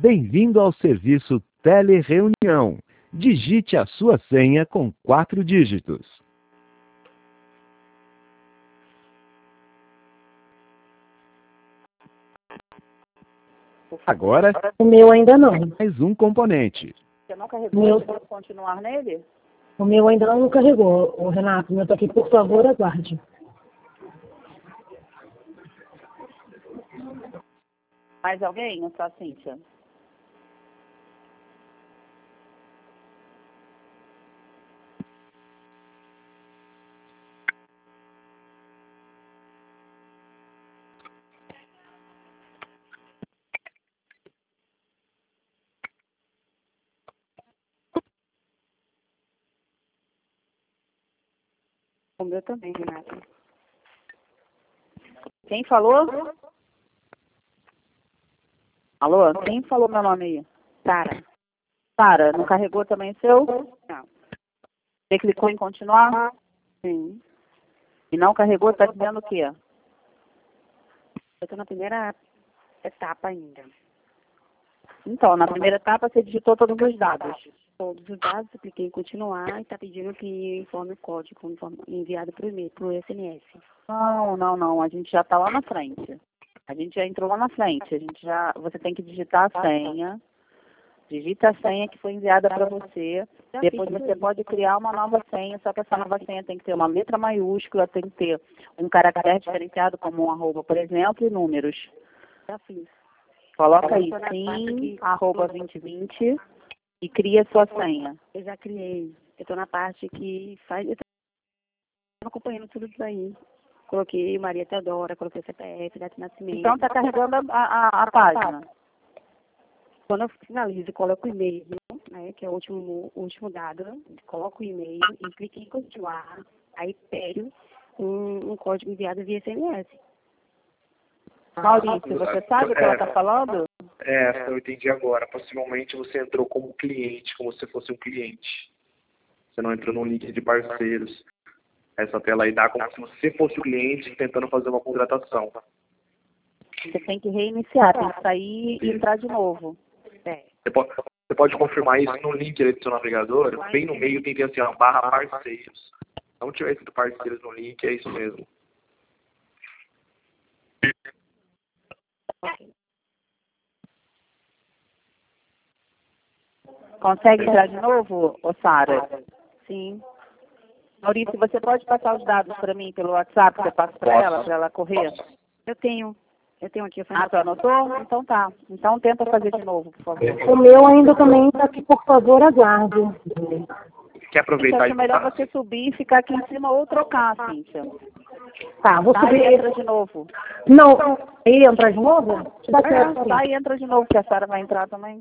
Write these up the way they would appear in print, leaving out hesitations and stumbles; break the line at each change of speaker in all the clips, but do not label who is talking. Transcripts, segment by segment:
Bem-vindo ao serviço Telereunião. Digite a sua senha com 4 dígitos. Agora,
O meu ainda não.
mais um componente.
Você não carregou? Pode continuar nele?
O meu ainda não carregou, o Renato. O meu tá aqui, por favor, aguarde.
Mais alguém ou só a Cíntia? O meu também, Renata. Quem falou? Alô? Quem falou meu nome aí? Sara. Sara, não carregou também o seu? Não. Você clicou em continuar? Sim. E não carregou, está dizendo o quê?
Eu estou na primeira etapa ainda.
Então, na primeira etapa você digitou todos os dados.
Todos os dados, eu cliquei em continuar e está pedindo que informe o código enviado por e-mail, por SMS.
Não. A gente já está lá na frente. A gente já entrou lá na frente. Você tem que digitar a senha. Digita a senha que foi enviada para você. Depois você pode criar uma nova senha, só que essa nova senha tem que ter uma letra maiúscula, tem que ter um caractere diferenciado, como um arroba, por exemplo, e números.
Já fiz.
Coloca aí, sim, arroba 2020 e cria a sua senha.
Eu já criei. Eu estou na parte que faz... Eu estou acompanhando tudo isso aí. Coloquei Maria Teodora, coloquei CPF, data de nascimento.
Então está carregando a página.
Quando eu finalizo, coloco o e-mail, né, que é o último dado, coloco o e-mail e clico em continuar. Aí pego um código enviado via SMS.
Maurício, você sabe o que ela está falando?
Eu entendi agora. Possivelmente você entrou como cliente, como se fosse um cliente. Você não entrou no link de parceiros. Essa tela aí dá como se você fosse o cliente tentando fazer uma contratação.
Você tem que reiniciar, tem que sair e entrar de novo.
Você pode confirmar isso no link do seu navegador. Bem no meio tem que assim, ó, barra parceiros. Se não tiver escrito parceiros no link, é isso mesmo.
Consegue entrar de novo, Sara?
Sim.
Maurício, você pode passar os dados para mim pelo WhatsApp, você passa para ela correr?
Eu tenho aqui. Eu
Tu anotou? Então tá. Então tenta fazer de novo, por favor.
O meu ainda também está aqui, por favor, aguarde.
Quer aproveitar
Então, é melhor você subir e ficar aqui em cima ou trocar, Cíntia.
Tá, vou subir.
Sai e entra de novo.
Não, aí entra de novo?
Sai e entra de novo, que a Sara vai entrar também.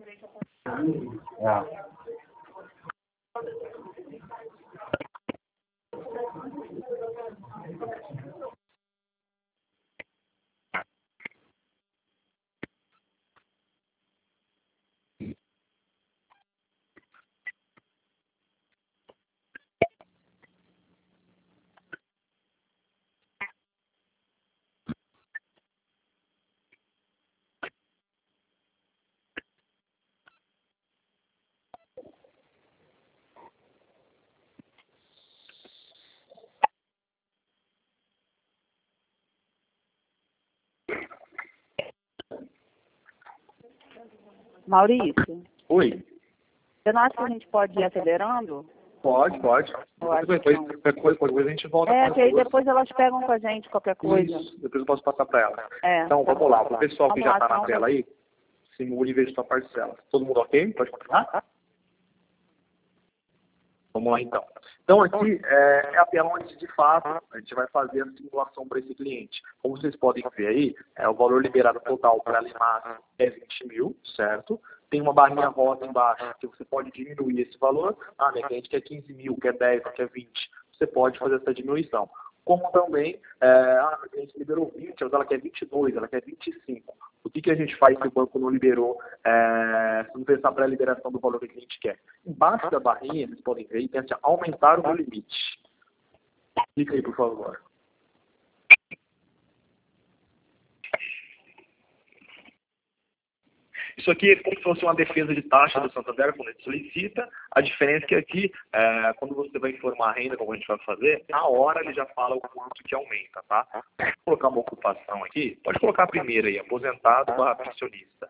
Maurício,
Oi.
você não acha que a gente pode ir acelerando?
Pode. Qualquer coisa a gente volta
Que aí depois elas pegam com a gente qualquer coisa.
Isso, depois eu posso passar para ela.
Então
Vamos lá. O pessoal que já está na
então,
tela aí, simule e veja sua parcela. Todo mundo ok? Pode continuar? Vamos lá, então. Então, aqui é a tela onde, de fato, a gente vai fazer a simulação para esse cliente. Como vocês podem ver aí, o valor liberado total para a Limax é 20 mil, certo? Tem uma barrinha rosa embaixo que você pode diminuir esse valor. Minha cliente quer 15 mil, quer 10, quer 20. Você pode fazer essa diminuição. Como também, a cliente liberou 20, mas ela quer 22, ela quer 25. O que a gente faz se o banco não liberou, se não pensar para a liberação do valor que a cliente quer? Embaixo da barrinha, vocês podem ver, tem assim, aumentar o meu limite. Clica aí, por favor. Isso aqui é como se fosse uma defesa de taxa do Santander quando ele solicita. A diferença é que aqui, quando você vai informar a renda, como a gente vai fazer, na hora ele já fala o quanto que aumenta, tá? Vou colocar uma ocupação aqui. Pode colocar a primeira aí, aposentado barra pensionista.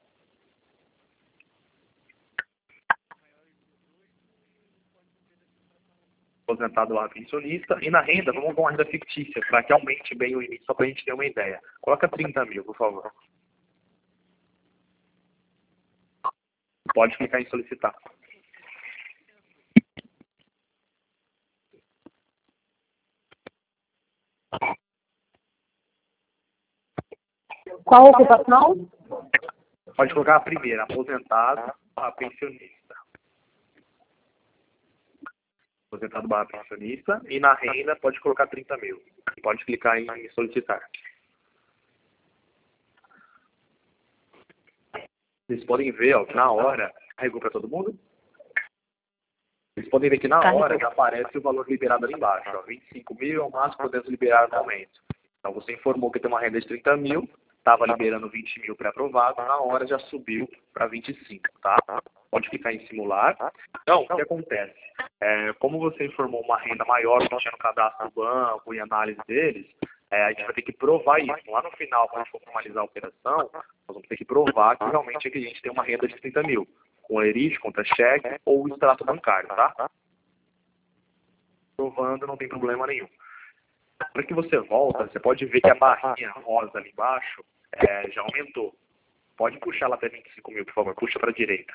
Aposentado barra pensionista. E na renda, vamos com uma renda fictícia, para que aumente bem o limite, só para a gente ter uma ideia. Coloca 30 mil, por favor. Pode clicar em solicitar.
Qual ocupação?
Pode colocar a primeira, aposentado barra pensionista. Aposentado barra pensionista. E na renda pode colocar 30 mil. Pode clicar em solicitar. Vocês podem ver, ó, que na hora, carregou para todo mundo? Vocês podem ver que na hora já aparece o valor liberado ali embaixo. Ó, 25 mil é o máximo que podemos liberar no momento. Então você informou que tem uma renda de 30 mil, estava liberando 20 mil pré-aprovado, na hora já subiu para 25, tá? Pode clicar em simular. Então, o que acontece? Como você informou uma renda maior que tinha no cadastro do banco e análise deles, a gente vai ter que provar isso. Lá no final, quando a gente for formalizar a operação, nós vamos ter que provar que realmente a cliente tem uma renda de 30 mil, com ERIT, contra-cheque ou extrato bancário, tá? Provando, não tem problema nenhum. Para que você volta, você pode ver que a barrinha rosa ali embaixo já aumentou. Pode puxar ela até 25 mil, por favor. Puxa para a direita.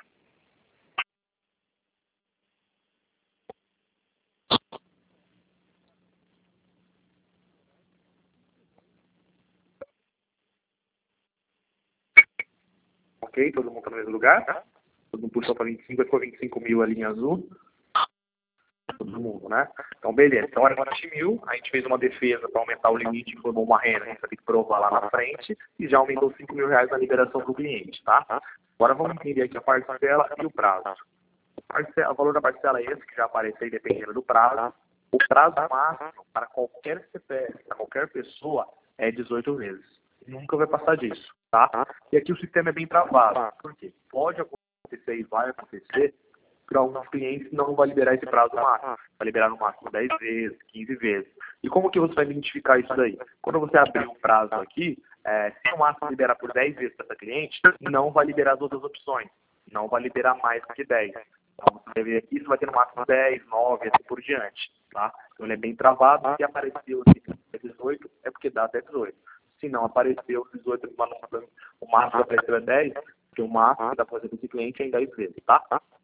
Ok? Todo mundo está no mesmo lugar? Todo mundo puxou para 25, ficou 25 mil a linha azul. Todo mundo, né? Então, beleza. Então, agora 20 mil, a gente fez uma defesa para aumentar o limite, informou uma renda, a gente vai ter que provar lá na frente, e já aumentou 5 mil reais na liberação do cliente, tá? Agora vamos entender aqui a parcela e o prazo. O valor da parcela é esse, que já aparece aí dependendo do prazo. O prazo máximo para qualquer CPF, para qualquer pessoa, é 18 meses. Nunca vai passar disso, tá? E aqui o sistema é bem travado. Por quê? Pode acontecer e vai acontecer para alguns clientes não vai liberar esse prazo máximo. Vai liberar no máximo 10 vezes, 15 vezes. E como que você vai identificar isso daí? Quando você abrir o prazo aqui, se o máximo liberar por 10 vezes para essa cliente, não vai liberar as outras opções. Não vai liberar mais do que 10. Então, você vai ver aqui, você vai ter no máximo 10, 9, assim por diante. Tá? Então, ele é bem travado. Se apareceu aqui 18, é porque dá até 18. Se não apareceu 18, o máximo que apareceu é 10, porque o máximo que dá para fazer com esse cliente é em 10 vezes. Tá?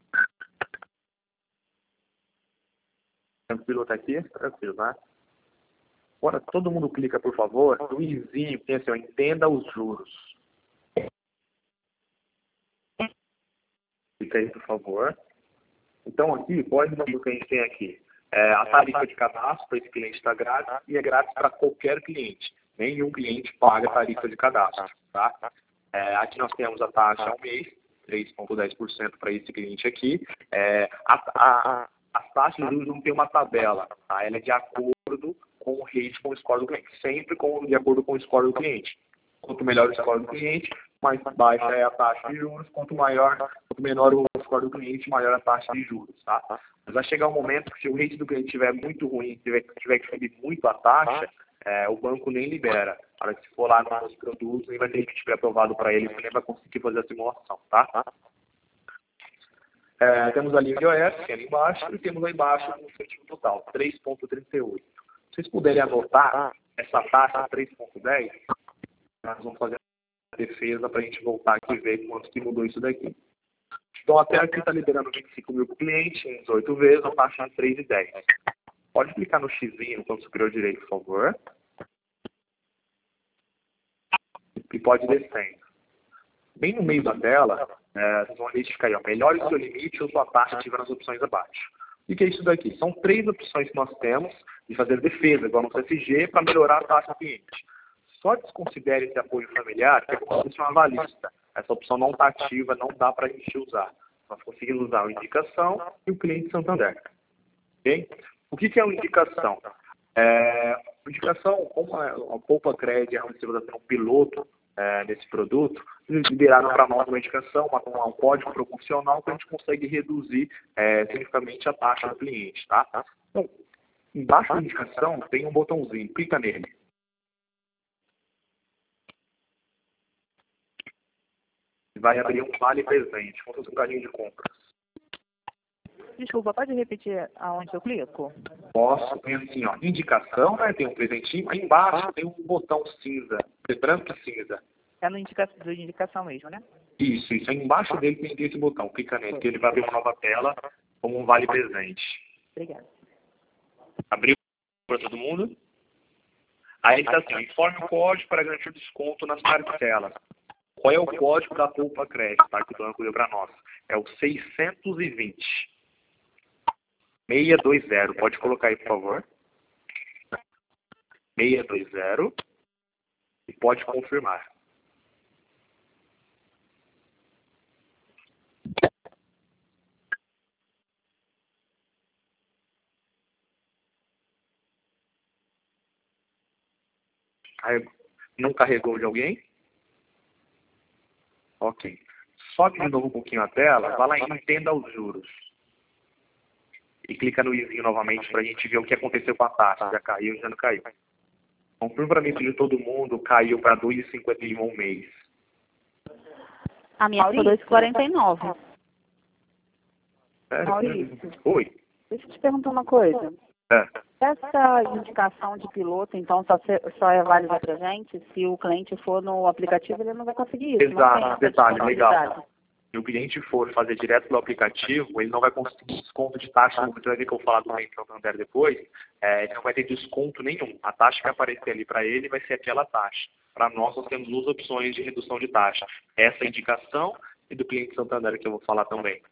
Tranquilo até aqui? Tranquilo, né? Agora, todo mundo clica, por favor, no izinho, tem assim, ó, entenda os juros. Clica aí, por favor. Então, aqui, pode ver o que a gente tem aqui. A tarifa de cadastro para esse cliente está grátis e é grátis para qualquer cliente. Nenhum cliente paga a tarifa de cadastro, tá? Aqui nós temos a taxa ao mês, 3,10% para esse cliente aqui. As taxas de juros não tem uma tabela, tá? Ela é de acordo com o rate, com o score do cliente. Sempre de acordo com o score do cliente. Quanto melhor o score do cliente, mais baixa é a taxa de juros. Quanto menor o score do cliente, maior a taxa de juros, tá? Mas vai chegar um momento que se o rate do cliente estiver muito ruim, tiver que subir muito a taxa, o banco nem libera. Na hora que se for lá nos produtos, nem vai ter limite pré-aprovado para ele, ele nem vai conseguir fazer a simulação, tá? Temos a linha de OS, que é ali embaixo, e temos lá embaixo o incentivo total, 3,38. Se vocês puderem anotar essa taxa 3,10, nós vamos fazer a defesa para a gente voltar aqui e ver quanto que mudou isso daqui. Então, até aqui está liberando 25 mil para o cliente, em 18 vezes, a taxa de 3,10. Pode clicar no xizinho no canto superior direito, por favor. E pode descendo. Bem no meio da tela, vocês vão identificar aí, ó, melhore o seu limite ou sua taxa ativa nas opções abaixo. O que é isso daqui? São 3 opções que nós temos de fazer defesa, igual no CFG, para melhorar a taxa do cliente. Só desconsidere esse apoio familiar, que é como se fosse uma avalista. Essa opção não está ativa, não dá para a gente usar. Nós conseguimos usar a indicação e o cliente Santander. Okay? O que é uma indicação? Indicação, como a Poupa Cred é um piloto nesse produto, eles liberaram para nós uma indicação, um código promocional que a gente consegue reduzir significativamente a taxa do cliente, tá? Então, embaixo da indicação tem um botãozinho, clica nele. Vai abrir um vale presente, como se fosse um carrinho de compras.
Desculpa, pode repetir aonde eu clico?
Posso, tem assim, ó, indicação, né? Tem um presentinho, aí embaixo tem um botão cinza, branco e cinza.
É no indicação mesmo, né?
Isso. Aí embaixo dele tem esse botão, clica nele, que ele vai abrir uma nova tela como um vale presente.
Obrigada.
Abriu para todo mundo? Aí ele está assim, ó, informe o código para garantir desconto nas parcelas. Qual é o código da Poupa Crédito, tá? Que o banco deu para nós? É o 620. 620. Pode colocar aí, por favor. 620. E pode confirmar. Aí, não carregou de alguém? Ok. Sobe de novo um pouquinho a tela, vai lá em entenda os juros. E clica no izinho novamente para a gente ver o que aconteceu com a taxa. Já caiu, já não caiu. Confirma para mim se de todo mundo caiu para 2,51 um mês.
A minha ficou 2,49.
Maurício. Oi.
Deixa eu te perguntar uma coisa. Essa indicação de piloto, então, só é válida para a gente? Se o cliente for no aplicativo, ele não vai conseguir isso.
Exato, detalhe, legal. Se o cliente for fazer direto pelo aplicativo, ele não vai conseguir desconto de taxa. Você vai ver que eu vou falar do Banco Santander depois. Ele não vai ter desconto nenhum. A taxa que aparecer ali para ele vai ser aquela taxa. Para nós temos duas opções de redução de taxa. Essa indicação e do cliente Santander, que eu vou falar também.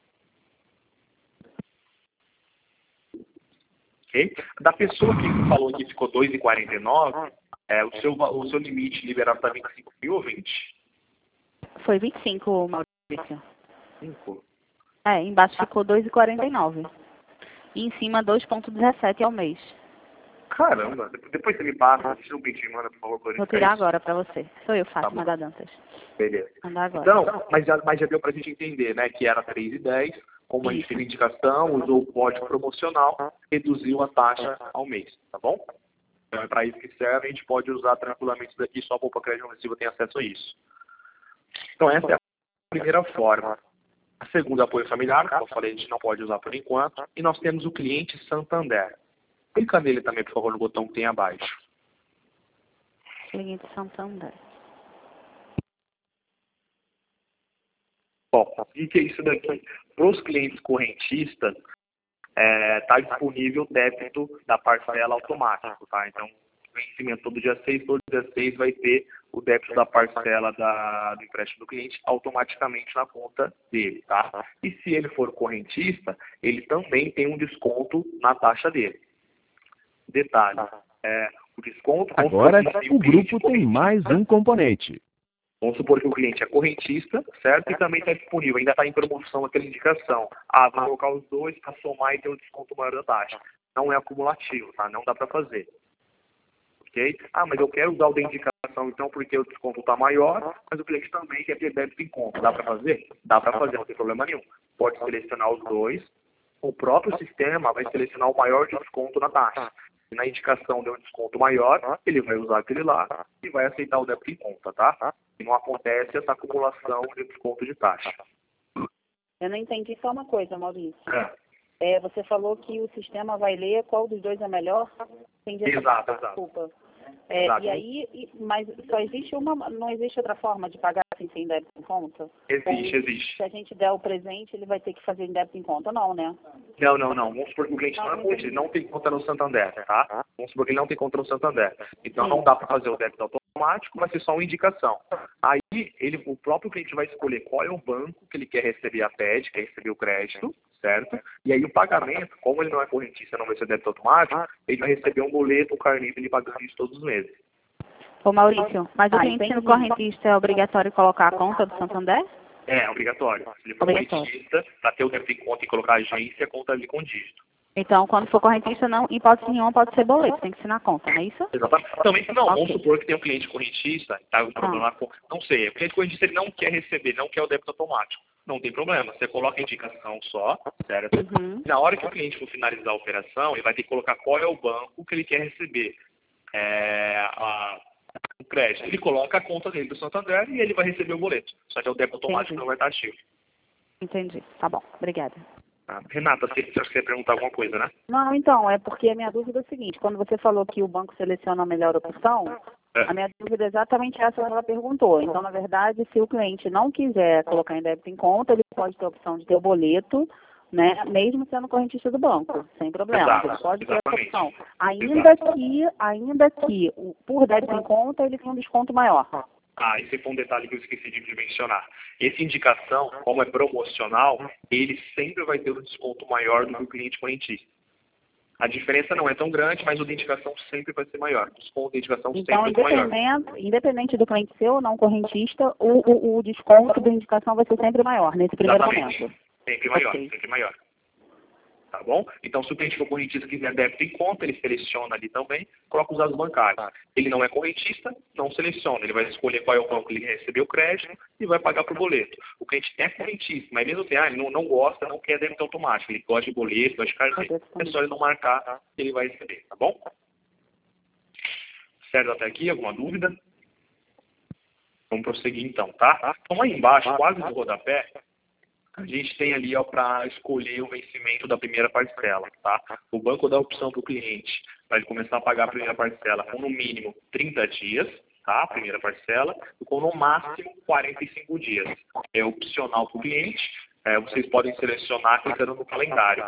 Okay? Da pessoa que falou que ficou 2,49, o seu limite liberado está 25 mil ou 20?
Foi 25, Maurício.
5?
Embaixo ficou 2,49. E em cima 2,17 ao mês.
Caramba, depois você me passa, deixa eu pedir, manda, por favor.
Vou tirar agora para você. Sou eu, Fátima da Dantas.
Beleza.
Mandar agora.
Então, mas já deu para a gente entender, né, que era 3,10, como a gente fez a indicação, usou o código promocional, reduziu a taxa ao mês, tá bom? Então é para isso que serve, a gente pode usar tranquilamente isso daqui, só a Poupa Crédito Agressiva tem acesso a isso. Então essa é a primeira forma. A segunda, apoio familiar, como eu falei, a gente não pode usar por enquanto. E nós temos o cliente Santander. Clica nele também, por favor, no botão que tem abaixo.
Cliente Santander.
Bom, o que é isso daqui? Para os clientes correntistas, está disponível o débito da parcela automático, tá? Então, vencimento todo dia 6 vai ter o débito da parcela do empréstimo do cliente automaticamente na conta dele, tá? E se ele for correntista, ele também tem um desconto na taxa dele. Detalhe, o desconto...
Agora, o grupo tem mais um componente.
Vamos supor que o cliente é correntista, certo? E também está disponível, ainda está em promoção aquela indicação. Vou colocar os dois para somar e ter um desconto maior da taxa. Não é acumulativo, tá? Não dá para fazer. Ok? Mas eu quero usar o da indicação, então, porque o desconto está maior, mas o cliente também quer ter débito em conta. Dá para fazer? Dá para fazer, não tem problema nenhum. Pode selecionar os dois. O próprio sistema vai selecionar o maior desconto na taxa. Se na indicação deu um desconto maior, ele vai usar aquele lá e vai aceitar o débito em conta, tá? E não acontece essa acumulação de desconto de taxa.
Eu não entendi só uma coisa, Maurício. Você falou que o sistema vai ler qual dos dois é melhor? Entendi.
Exato.
Desculpa.
Exato.
E aí, mas só existe não existe outra forma de pagar sem débito em conta?
Existe.
Se a gente der o presente, ele vai ter que fazer em débito em conta, não, né?
Não. Vamos supor que o cliente não tem conta no Santander, tá? Vamos supor que ele não tem conta no Santander. Então não dá para fazer o débito automático, vai ser só uma indicação. Aí o próprio cliente vai escolher qual é o banco que ele quer receber a TED, quer receber o crédito, certo? E aí o pagamento, como ele não é correntista, não vai ser débito automático, ele vai receber um boleto, um carnê dele pagando isso todos os meses.
Ô Maurício, mas o cliente sendo correntista é obrigatório colocar a conta do Santander?
É obrigatório. Se ele for correntista, para ter o débito em conta e colocar a agência, conta ali com dígito.
Então, quando for correntista, não, em hipótese nenhuma pode ser boleto, tem que ser na conta, não é isso?
Exatamente. Também não,
Ok.
vamos supor que tem um cliente correntista, tá um problema com, não sei, o cliente correntista ele não quer receber, não quer o débito automático. Não tem problema, você coloca a indicação só, certo?
Uhum.
Na hora que o cliente for finalizar a operação, ele vai ter que colocar qual é o banco que ele quer receber o crédito. Ele coloca a conta dele do Santander e ele vai receber o boleto. Só que é o débito automático
Entendi.
não vai estar ativo.
Entendi. Tá bom, obrigada.
Tá? Renata, você acha que você ia perguntar alguma coisa, né?
Não, então, é porque a minha dúvida é o seguinte, quando você falou que o banco seleciona a melhor opção, a minha dúvida é exatamente essa que ela perguntou. Então, na verdade, se o cliente não quiser colocar em débito em conta, ele pode ter a opção de ter o boleto, né, mesmo sendo correntista do banco, sem problema.
Exato,
Ele pode ter essa
exatamente.
opção. Ainda que por débito em conta, ele tem um desconto maior.
Ah, esse foi um detalhe que eu esqueci de mencionar. Essa indicação, como é promocional, ele sempre vai ter um desconto maior do que o cliente correntista. A diferença não é tão grande, mas o de indicação sempre vai ser maior. O desconto de indicação
Então,
sempre é maior.
independente do cliente ser ou não correntista, o desconto da indicação vai ser sempre maior nesse primeiro
Exatamente.
momento.
Sempre maior,
Ok.
sempre maior. Tá bom? Então, se o cliente for correntista e quiser débito em conta, ele seleciona ali também, coloca os dados bancários. Ele não é correntista, não seleciona. Ele vai escolher qual é o banco que ele recebeu o crédito e vai pagar por boleto. O cliente é correntista, mas mesmo assim, ele não gosta, não quer débito automático. Ele gosta de boleto, gosta de cartão. É só ele não marcar que ele vai receber, tá bom? Certo até aqui? Alguma dúvida? Vamos prosseguir então, tá? Então, aí embaixo, quase no rodapé, a gente tem ali para escolher o vencimento da primeira parcela, tá? O banco dá a opção para o cliente para ele começar a pagar a primeira parcela com no mínimo 30 dias, tá? A primeira parcela, e com no máximo 45 dias. É opcional para o cliente, vocês podem selecionar clicando no calendário.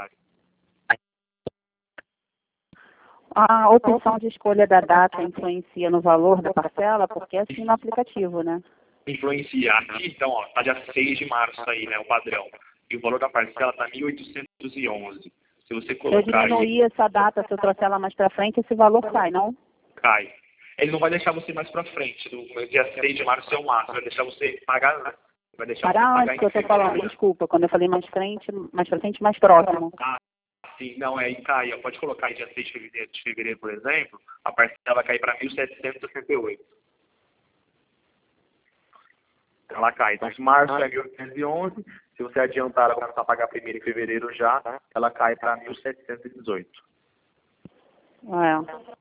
A opção de escolha da data influencia no valor da parcela, porque é assim no aplicativo, né?
Influenciar aqui, então, ó, tá dia 6 de março aí, né, o padrão. E o valor da parcela tá 1.811. Se você
Se eu
colocar aí,
diminuir essa data, se eu trouxer ela mais para frente, esse valor cai, não?
cai. Ele não vai deixar você mais para frente. No dia 6 de março é o máximo. Vai deixar você pagar, né? Vai deixar você
Para
pagar
onde que eu estou
em
falando?
fevereiro.
Desculpa, quando eu falei mais para frente, mais próximo.
Ah, sim, não, aí cai. Pode colocar aí dia 6 de fevereiro, por exemplo, a parcela vai cair para 1.768. Ela cai. Então, se março é 1.811, se você adiantar, ela começar a pagar primeiro em fevereiro já, ela cai para 1.718.
É.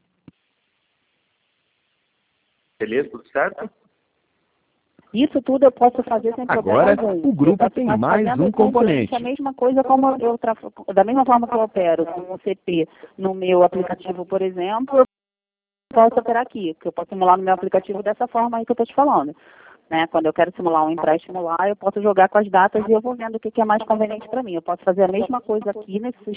Beleza? Tudo certo?
Isso tudo eu posso fazer sem problema
Agora,
algum.
o grupo
Eu
tem
posso
mais
fazer
um
no cliente
componente.
A mesma coisa como da mesma forma que eu opero com o CP no meu aplicativo, por exemplo, eu posso operar aqui, que eu posso simular no meu aplicativo dessa forma aí que eu estou te falando. Né? Quando eu quero simular um empréstimo lá, eu posso jogar com as datas e eu vou vendo o que é mais conveniente para mim. Eu posso fazer a mesma coisa aqui nesse